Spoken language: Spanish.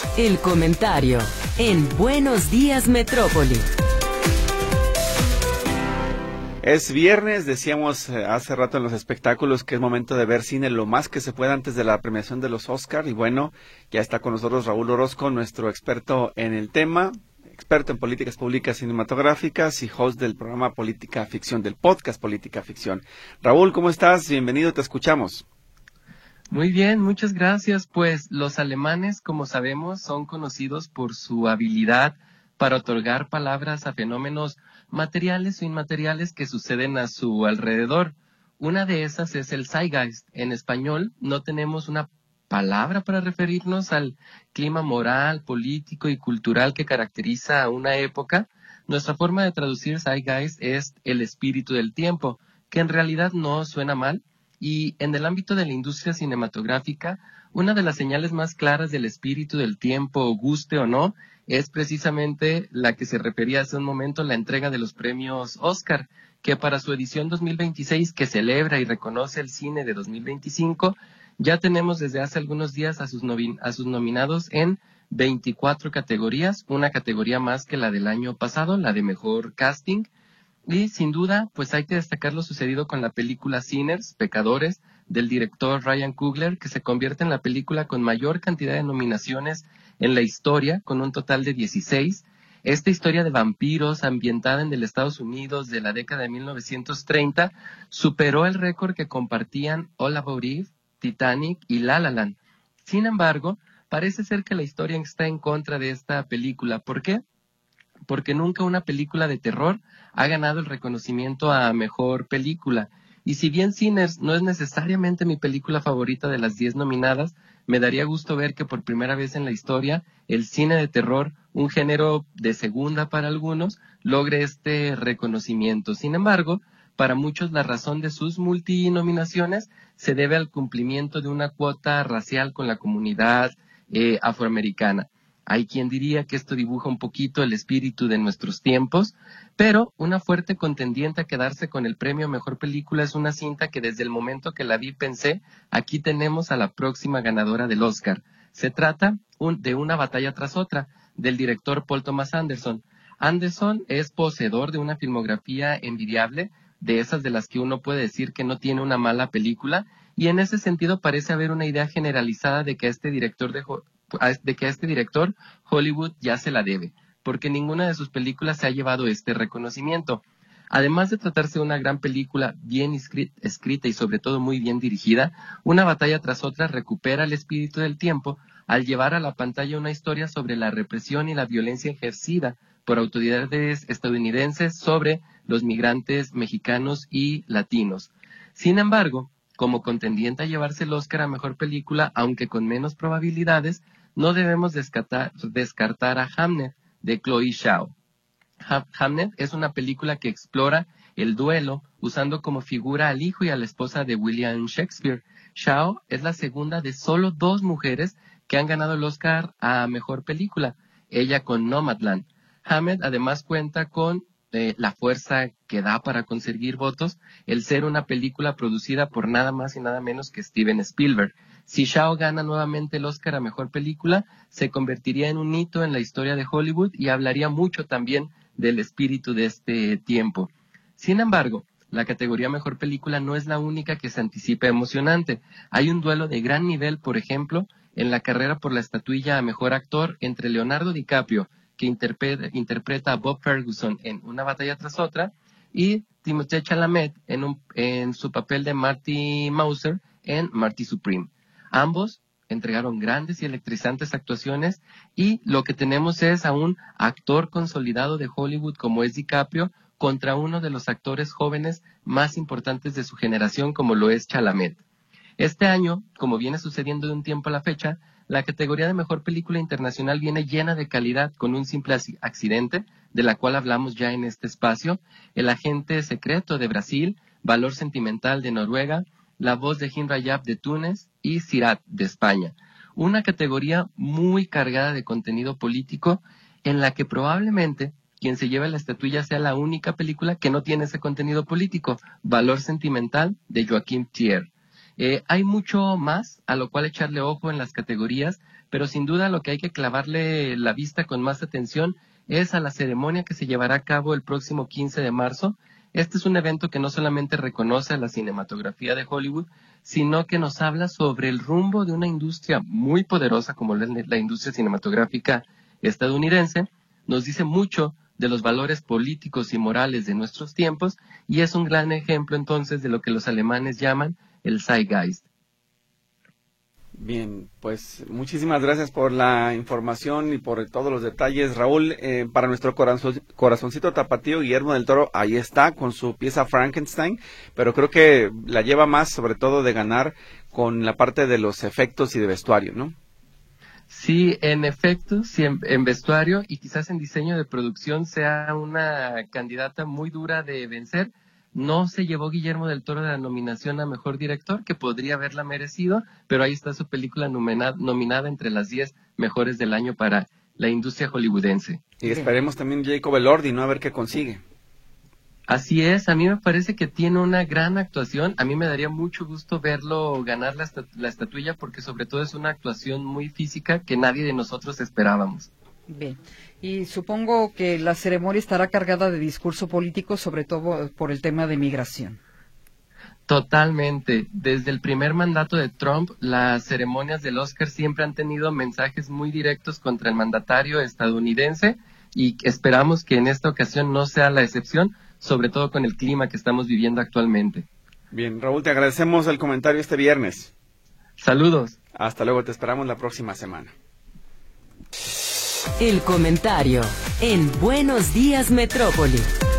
El comentario en Buenos Días Metrópoli. Es viernes, decíamos hace rato en los espectáculos que es momento de ver cine lo más que se pueda antes de la premiación de los Oscar. Y bueno, ya está con nosotros Raúl Orozco, nuestro experto en el tema, experto en políticas públicas cinematográficas y host del programa Política Ficción, del podcast Política Ficción. Raúl, ¿cómo estás? Bienvenido, te escuchamos. Muy bien, muchas gracias. Pues los alemanes, como sabemos, son conocidos por su habilidad para otorgar palabras a fenómenos materiales o inmateriales que suceden a su alrededor. Una de esas es el Zeitgeist. En español no tenemos una palabra para referirnos al clima moral, político y cultural que caracteriza a una época. Nuestra forma de traducir Zeitgeist es el espíritu del tiempo, que en realidad no suena mal. Y en el ámbito de la industria cinematográfica, una de las señales más claras del espíritu del tiempo, guste o no, es precisamente la que se refería hace un momento, la entrega de los premios Oscar, que para su edición 2026, que celebra y reconoce el cine de 2025, ya tenemos desde hace algunos días a sus nominados en 24 categorías, una categoría más que la del año pasado, la de mejor casting. Y sin duda, pues hay que destacar lo sucedido con la película Sinners, Pecadores, del director Ryan Coogler, que se convierte en la película con mayor cantidad de nominaciones en la historia, con un total de 16. Esta historia de vampiros ambientada en el Estados Unidos de la década de 1930 superó el récord que compartían All About Eve, Titanic y La La Land. Sin embargo, parece ser que la historia está en contra de esta película. ¿Por qué? Porque nunca una película de terror ha ganado el reconocimiento a mejor película. Y si bien Sinners no es necesariamente mi película favorita de las 10 nominadas, me daría gusto ver que por primera vez en la historia el cine de terror, un género de segunda para algunos, logre este reconocimiento. Sin embargo, para muchos la razón de sus multinominaciones se debe al cumplimiento de una cuota racial con la comunidad afroamericana. Hay quien diría que esto dibuja un poquito el espíritu de nuestros tiempos, pero una fuerte contendiente a quedarse con el premio a Mejor Película es una cinta que desde el momento que la vi pensé, aquí tenemos a la próxima ganadora del Oscar. Se trata de Una batalla tras otra, del director Paul Thomas Anderson. Anderson es poseedor de una filmografía envidiable, de esas de las que uno puede decir que no tiene una mala película, y en ese sentido parece haber una idea generalizada de que a este director Hollywood ya se la debe, porque ninguna de sus películas se ha llevado este reconocimiento. Además de tratarse de una gran película bien escrita y sobre todo muy bien dirigida, Una batalla tras otra recupera el espíritu del tiempo al llevar a la pantalla una historia sobre la represión y la violencia ejercida por autoridades estadounidenses sobre los migrantes mexicanos y latinos. Sin embargo, como contendiente a llevarse el Oscar a Mejor Película, aunque con menos probabilidades, no debemos descartar a Hamnet, de Chloe Zhao. Hamnet es una película que explora el duelo usando como figura al hijo y a la esposa de William Shakespeare. Zhao es la segunda de solo 2 mujeres que han ganado el Oscar a Mejor Película, ella con Nomadland. Hamnet además cuenta con la fuerza que da para conseguir votos, el ser una película producida por nada más y nada menos que Steven Spielberg. Si Zhao gana nuevamente el Oscar a Mejor Película, se convertiría en un hito en la historia de Hollywood y hablaría mucho también del espíritu de este tiempo. Sin embargo, la categoría Mejor Película no es la única que se anticipa emocionante. Hay un duelo de gran nivel, por ejemplo, en la carrera por la estatuilla a Mejor Actor entre Leonardo DiCaprio, que interpreta a Bob Ferguson en Una batalla tras otra, y Timothée Chalamet en su papel de Marty Mauser en Marty Supreme. Ambos entregaron grandes y electrizantes actuaciones y lo que tenemos es a un actor consolidado de Hollywood como es DiCaprio contra uno de los actores jóvenes más importantes de su generación como lo es Chalamet. Este año, como viene sucediendo de un tiempo a la fecha, la categoría de Mejor Película Internacional viene llena de calidad con Un simple accidente, de la cual hablamos ya en este espacio, El agente secreto de Brasil, Valor sentimental de Noruega, La voz de Hin Rajab de Túnez y Sirat de España. Una categoría muy cargada de contenido político en la que probablemente quien se lleve la estatuilla sea la única película que no tiene ese contenido político, Valor sentimental de Joachim Trier. Hay mucho más a lo cual echarle ojo en las categorías, pero sin duda lo que hay que clavarle la vista con más atención es a la ceremonia que se llevará a cabo el próximo 15 de marzo. Este es un evento que no solamente reconoce a la cinematografía de Hollywood, sino que nos habla sobre el rumbo de una industria muy poderosa como la industria cinematográfica estadounidense. Nos dice mucho de los valores políticos y morales de nuestros tiempos y es un gran ejemplo entonces de lo que los alemanes llaman el Zeitgeist. Bien, pues muchísimas gracias por la información y por todos los detalles, Raúl. Para nuestro corazoncito tapatío, Guillermo del Toro, ahí está con su pieza Frankenstein, pero creo que la lleva más sobre todo de ganar con la parte de los efectos y de vestuario, ¿no? Sí, en efectos, sí, en vestuario y quizás en diseño de producción sea una candidata muy dura de vencer. No se llevó Guillermo del Toro de la nominación a Mejor Director, que podría haberla merecido, pero ahí está su película nominada entre las 10 mejores del año para la industria hollywoodense. Y esperemos también Jacob Elordi, ¿no? A ver qué consigue. Así es, a mí me parece que tiene una gran actuación. A mí me daría mucho gusto verlo ganar la estatuilla porque sobre todo es una actuación muy física que nadie de nosotros esperábamos. Bien, y supongo que la ceremonia estará cargada de discurso político, sobre todo por el tema de migración. Totalmente. Desde el primer mandato de Trump, las ceremonias del Oscar siempre han tenido mensajes muy directos contra el mandatario estadounidense y esperamos que en esta ocasión no sea la excepción, sobre todo con el clima que estamos viviendo actualmente. Bien, Raúl, te agradecemos el comentario este viernes. Saludos. Hasta luego, te esperamos la próxima semana. El comentario en Buenos Días Metrópoli.